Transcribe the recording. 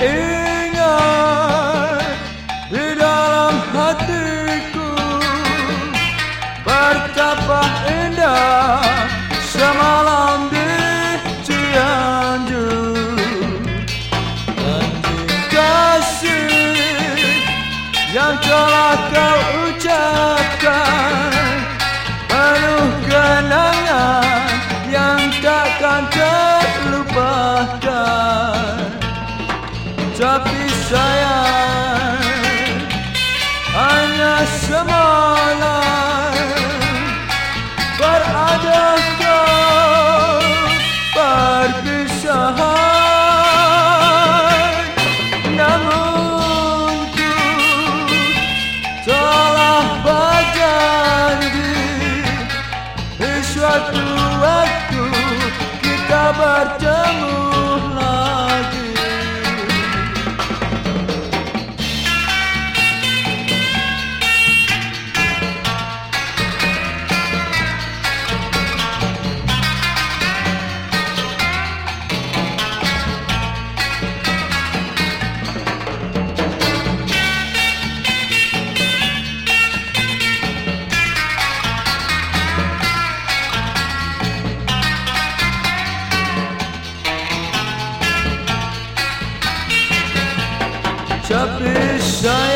Ingat di dalam hatiku betapa indah semalam di Cianjur. Kasih yang telah kau ucapkan penuh kenangan yang takkan terlupakan. Tapi sayang, hanya semalam berada kau perpisahan. Namun ku telah berjanji di suatu waktu kita bertemu lagi. Tapi saya